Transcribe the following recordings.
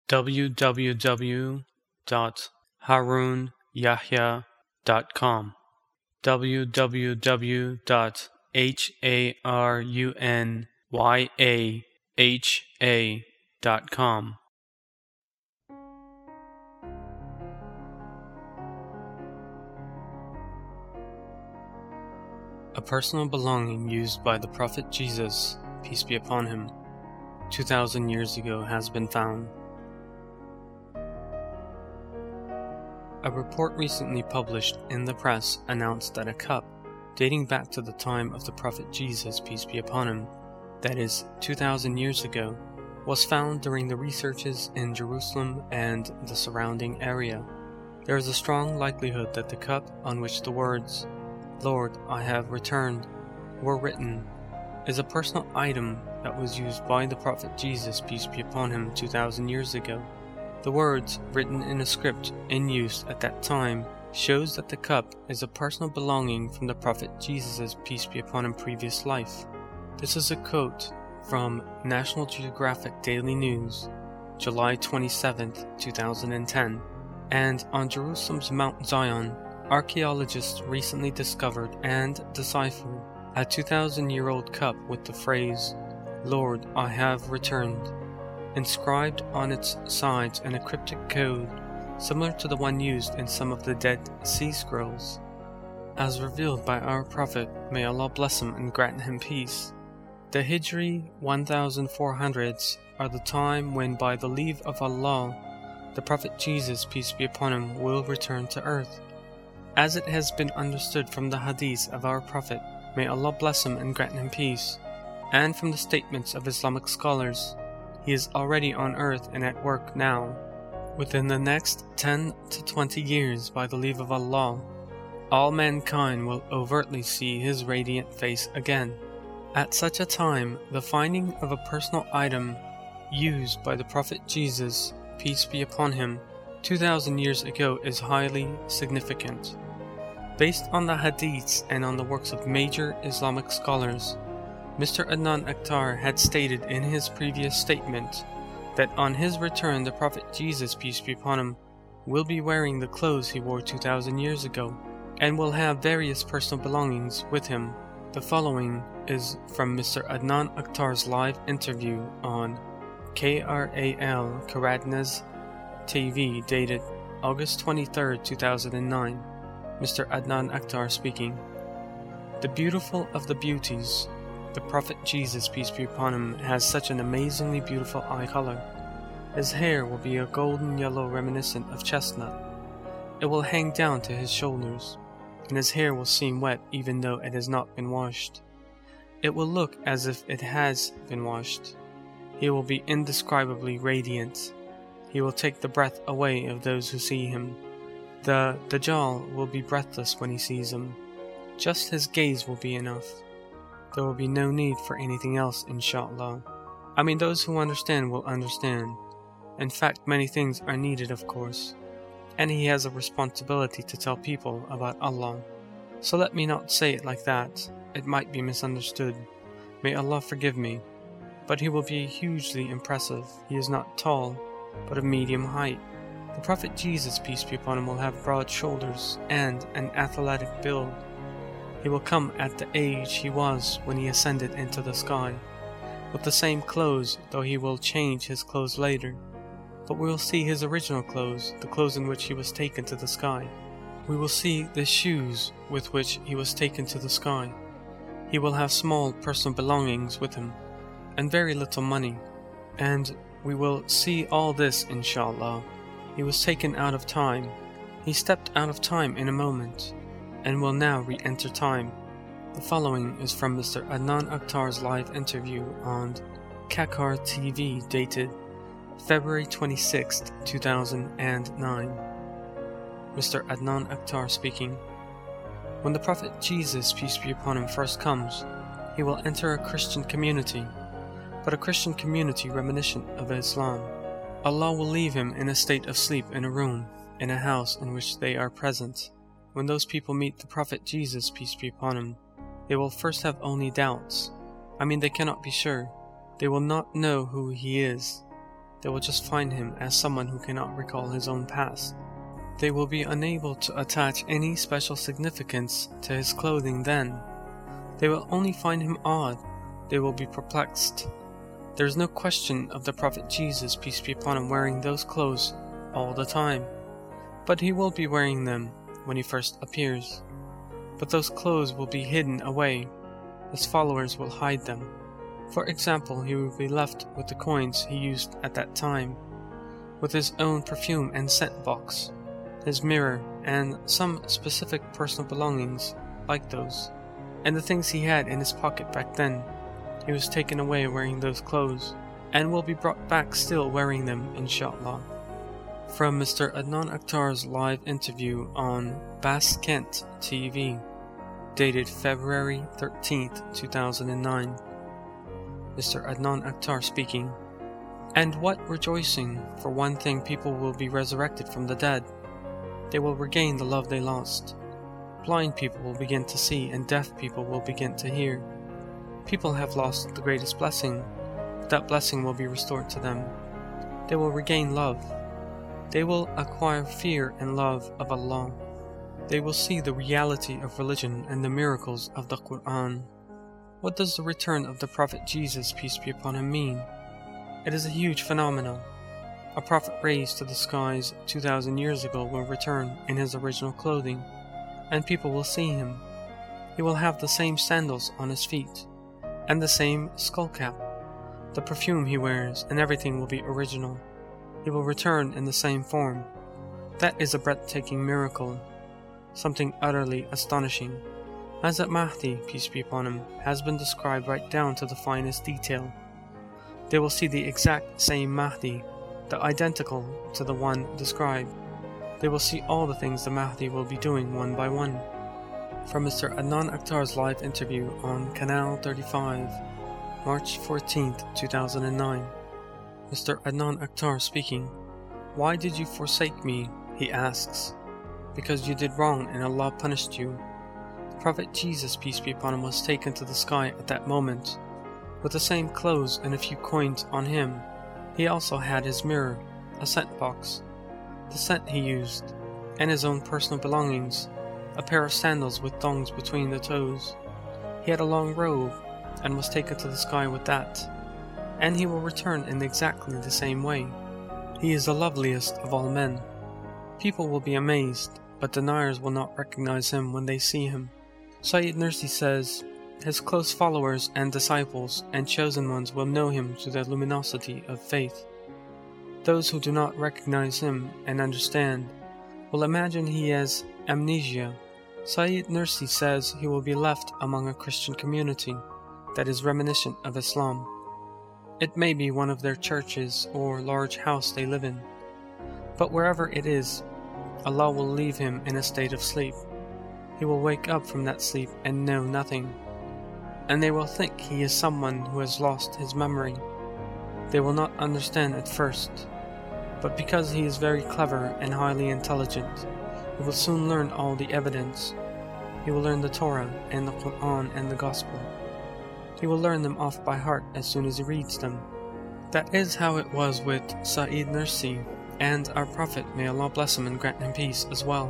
www.harunyahya.com www.harunyahya.com. A personal belonging used by the Prophet Jesus, peace be upon him, 2,000 years ago has been found. A report recently published in the press announced that a cup, dating back to the time of the Prophet Jesus, peace be upon him, that is, 2,000 years ago, was found during the researches in Jerusalem and the surrounding area. There is a strong likelihood that the cup on which the words, "Lord, I have returned," were written, is a personal item that was used by the Prophet Jesus, peace be upon him, 2,000 years ago. The words, written in a script in use at that time, shows that the cup is a personal belonging from the Prophet Jesus' peace be upon him previous life. This is a quote from National Geographic Daily News, July 27, 2010. And on Jerusalem's Mount Zion, archaeologists recently discovered and deciphered a 2,000-year-old cup with the phrase, "Lord, I have returned," inscribed on its sides in a cryptic code similar to the one used in some of the Dead Sea Scrolls. As revealed by our Prophet, may Allah bless him and grant him peace, the Hijri 1400s are the time when, by the leave of Allah, the Prophet Jesus, peace be upon him, will return to earth. As it has been understood from the hadiths of our Prophet, may Allah bless him and grant him peace, and from the statements of Islamic scholars, he is already on earth and at work now. Within the next 10 to 20 years, by the leave of Allah, all mankind will overtly see his radiant face again. At such a time, the finding of a personal item used by the Prophet Jesus, peace be upon him, 2,000 years ago is highly significant. Based on the hadiths and on the works of major Islamic scholars, Mr. Adnan Akhtar had stated in his previous statement that on his return the Prophet Jesus, peace be upon him, will be wearing the clothes he wore 2,000 years ago, and will have various personal belongings with him. The following is from Mr. Adnan Akhtar's live interview on KRAL Karadnas TV dated August 23, 2009. Mr. Adnan Akhtar speaking. The beautiful of the beauties, the Prophet Jesus, peace be upon him, has such an amazingly beautiful eye color. His hair will be a golden yellow reminiscent of chestnut. It will hang down to his shoulders, and his hair will seem wet even though it has not been washed. It will look as if it has been washed. He will be indescribably radiant. He will take the breath away of those who see him. The Dajjal will be breathless when he sees him. Just his gaze will be enough. There will be no need for anything else, inshallah. I mean, those who understand will understand. In fact, many things are needed, of course. And he has a responsibility to tell people about Allah. So let me not say it like that. It might be misunderstood. May Allah forgive me. But he will be hugely impressive. He is not tall, but of medium height. The Prophet Jesus, peace be upon him, will have broad shoulders and an athletic build. He will come at the age he was when he ascended into the sky, with the same clothes, though he will change his clothes later. But we will see his original clothes, the clothes in which he was taken to the sky. We will see the shoes with which he was taken to the sky. He will have small personal belongings with him, and very little money. And we will see all this, inshallah. He was taken out of time. He stepped out of time in a moment, and will now re-enter time. The following is from Mr. Adnan Akhtar's live interview on Kakar TV dated February 26, 2009. Mr. Adnan Akhtar speaking. When the Prophet Jesus, peace be upon him, first comes, he will enter a Christian community, but a Christian community reminiscent of Islam. Allah will leave him in a state of sleep in a room, in a house in which they are present. When those people meet the Prophet Jesus, peace be upon him, they will first have only doubts. They cannot be sure. They will not know who he is. they will just find him as someone who cannot recall his own past. They will be unable to attach any special significance to his clothing then. They will only find him odd. They will be perplexed. There is no question of the Prophet Jesus, peace be upon him, wearing those clothes all the time. But he will be wearing them when he first appears. But those clothes will be hidden away. His followers will hide them. For example, he will be left with the coins he used at that time, with his own perfume and scent box, his mirror, and some specific personal belongings like those, and the things he had in his pocket back then. He was taken away wearing those clothes, and will be brought back still wearing them, inshallah. From Mr. Adnan Akhtar's live interview on Bas Kent TV, dated February 13th, 2009. Mr. Adnan Akhtar speaking. And what rejoicing! For one thing, people will be resurrected from the dead. They will regain the love they lost. Blind people will begin to see, and deaf people will begin to hear. People have lost the greatest blessing, but that blessing will be restored to them. They will regain love. They will acquire fear and love of Allah. They will see the reality of religion and the miracles of the Quran. What does the return of the Prophet Jesus, peace be upon him, mean? It is a huge phenomenon. A prophet raised to the skies 2,000 years ago will return in his original clothing, and people will see him. He will have the same sandals on his feet, and the same skull cap. The perfume he wears and everything will be original. He will return in the same form. That is a breathtaking miracle, something utterly astonishing. Hazrat Mahdi, peace be upon him, has been described right down to the finest detail. They will see the exact same Mahdi, the identical to the one described. They will see all the things the Mahdi will be doing one by one. From Mr. Adnan Akhtar's live interview on Canal 35, March 14th, 2009. Mr. Adnan Akhtar speaking. Why did you forsake me? He asks. Because you did wrong and Allah punished you. The Prophet Jesus, peace be upon him, was taken to the sky at that moment, with the same clothes and a few coins on him. He also had his mirror, a scent box, the scent he used, and his own personal belongings, a pair of sandals with thongs between the toes. He had a long robe, and was taken to the sky with that, and he will return in exactly the same way. He is the loveliest of all men. People will be amazed, but deniers will not recognize him when they see him. Sayyid Nursi says, his close followers and disciples and chosen ones will know him through the luminosity of faith. Those who do not recognize him and understand will imagine he has amnesia. Sayyid Nursi says he will be left among a Christian community that is reminiscent of Islam. It may be one of their churches or large house they live in. But wherever it is, Allah will leave him in a state of sleep. He will wake up from that sleep and know nothing. And they will think he is someone who has lost his memory. They will not understand at first, but because he is very clever and highly intelligent, he will soon learn all the evidence. He will learn the Torah and the Quran and the Gospel. He will learn them off by heart as soon as he reads them. That is how it was with Sayyid Nursi and our Prophet, may Allah bless him and grant him peace as well,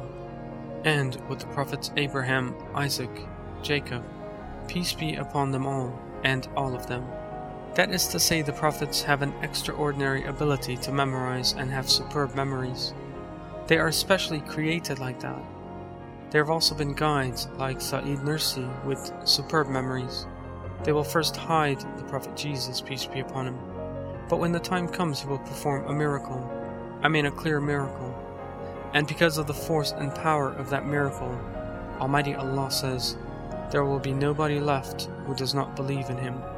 and with the Prophets Abraham, Isaac, Jacob, peace be upon them all, and all of them. That is to say, the Prophets have an extraordinary ability to memorize and have superb memories. They are especially created like that. There have also been guides like Sayyid Nursi with superb memories. They will first hide the Prophet Jesus, peace be upon him, but when the time comes he will perform a miracle, a clear miracle, and because of the force and power of that miracle, Almighty Allah says, there will be nobody left who does not believe in him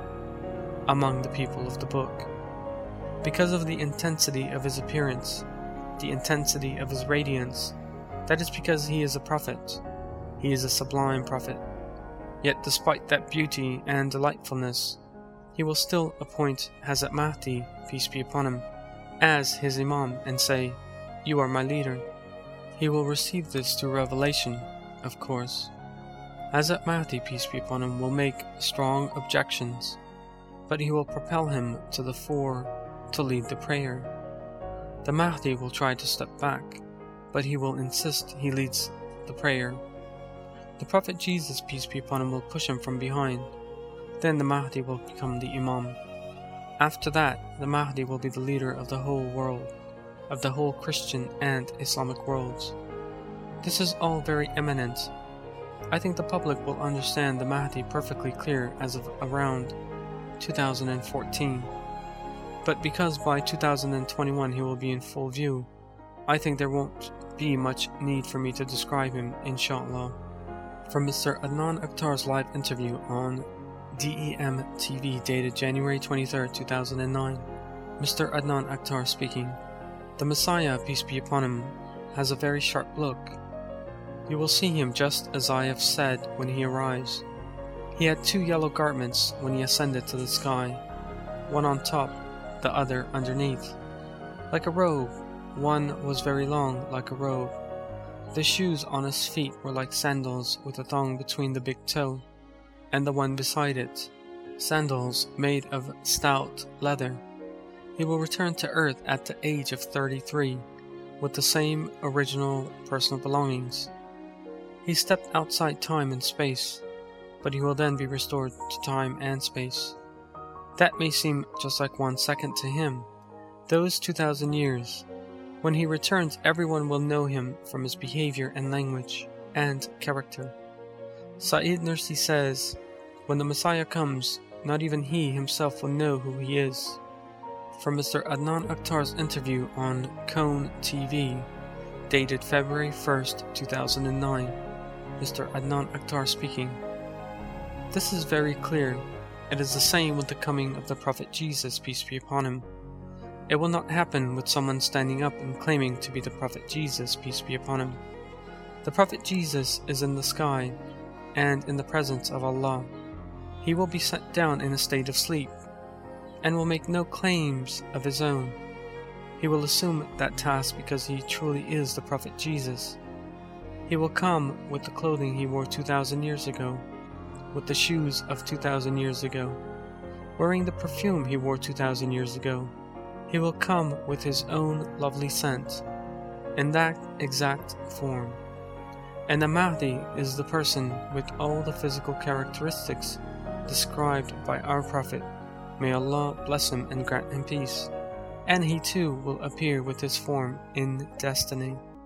among the people of the book. Because of the intensity of his appearance, the intensity of his radiance, that is because he is a prophet. He is a sublime prophet. Yet despite that beauty and delightfulness, he will still appoint Hazrat Mahdi, peace be upon him, as his Imam and say, you are my leader. He will receive this through revelation, of course. Hazrat Mahdi, peace be upon him, will make strong objections, but he will propel him to the fore to lead the prayer. The Mahdi will try to step back, but he will insist he leads the prayer. The Prophet Jesus, peace be upon him, will push him from behind. Then the Mahdi will become the Imam. After that, the Mahdi will be the leader of the whole world, of the whole Christian and Islamic worlds. This is all very imminent. I think the public will understand the Mahdi perfectly clear as of around 2014. But because by 2021 he will be in full view, I think there won't be much need for me to describe him, inshallah. From Mr. Adnan Akhtar's live interview on DEM TV dated January 23, 2009. Mr. Adnan Akhtar speaking. The Messiah, peace be upon him, has a very sharp look. You will see him just as I have said when he arrives. He had 2 yellow garments when he ascended to the sky, one on top, the other underneath. Like a robe, one was very long like a robe. The shoes on his feet were like sandals with a thong between the big toe and the one beside it, sandals made of stout leather. He will return to earth at the age of 33 with the same original personal belongings. He stepped outside time and space, but he will then be restored to time and space. That may seem just like 1 second to him. Those 2,000 years. When he returns, everyone will know him from his behavior and language and character. Said Nursi says, when the Messiah comes, not even he himself will know who he is. From Mr. Adnan Akhtar's interview on Cone TV, dated February 1st, 2009. Mr. Adnan Akhtar speaking. This is very clear. It is the same with the coming of the Prophet Jesus, peace be upon him. It will not happen with someone standing up and claiming to be the Prophet Jesus, peace be upon him. The Prophet Jesus is in the sky and in the presence of Allah. He will be set down in a state of sleep and will make no claims of his own. He will assume that task because he truly is the Prophet Jesus. He will come with the clothing he wore 2,000 years ago, with the shoes of 2,000 years ago, wearing the perfume he wore 2,000 years ago. He will come with his own lovely scent, in that exact form. And the Mahdi is the person with all the physical characteristics described by our Prophet. May Allah bless him and grant him peace. And he too will appear with his form in destiny.